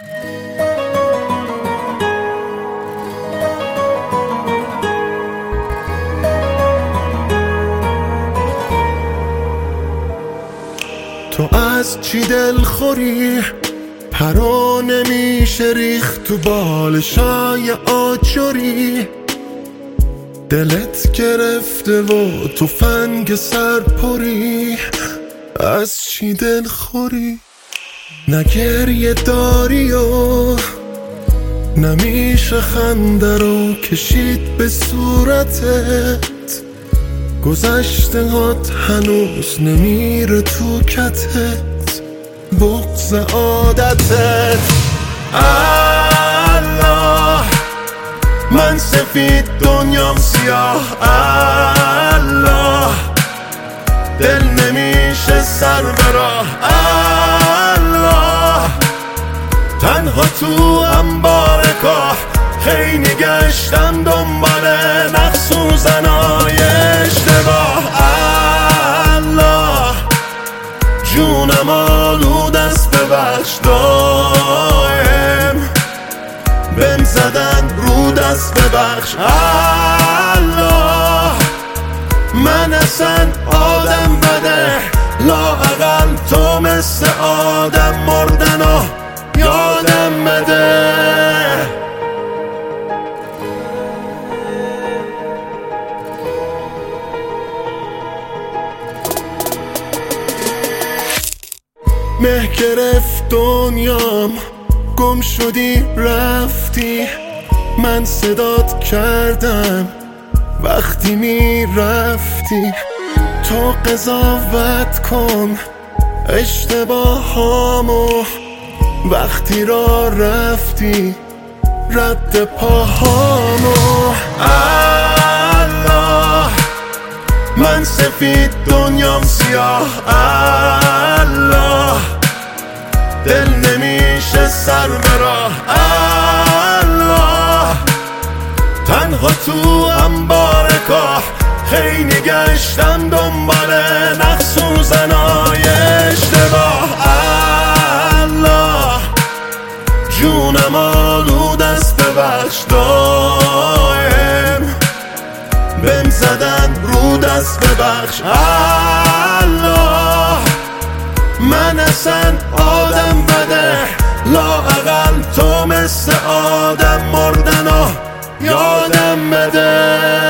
تو از چی دلخوری؟ پرا نمیشه ریخت تو بالشای آجری، دلت گرفته و تو فنگ سرپری. از چی دلخوری؟ نه گریه داری و نمیشه خنده رو کشید به صورتت، گذشته هات هنوز نمیره تو کتت، بغض عادتت. الله من سفید دنیام سیاه، الله دل نمیشه سر براه، الله تنها تو انبار کاه، خیلی گشتم دنبال نقص و زنای اشتباه. الله جونم آلود است ببخش، دائم بهم زدن رو دست ببخش. الله من اصلا آدم بده، لااقل تو مثل آدم مردن و یادم بده. مه گرفت دنیام، گم شدی رفتی، من صدات کردم وقتی میرفتی. تو قضاوت کن اشتباهامو، وقتی را رفتی رد پاهامو. الله من سفید دنیام سیاه، الله دل نمیشه سر براه، الله تنها تو انبار کاه، خیلی گشتم دنبال نقص و زنای اشتباه. الله جونم آلود است ببخش، دائم بهم زدن رو دست ببخش. الله من اصلا آدم بده، لااقل تو مثل آدم مردن و یادم بده.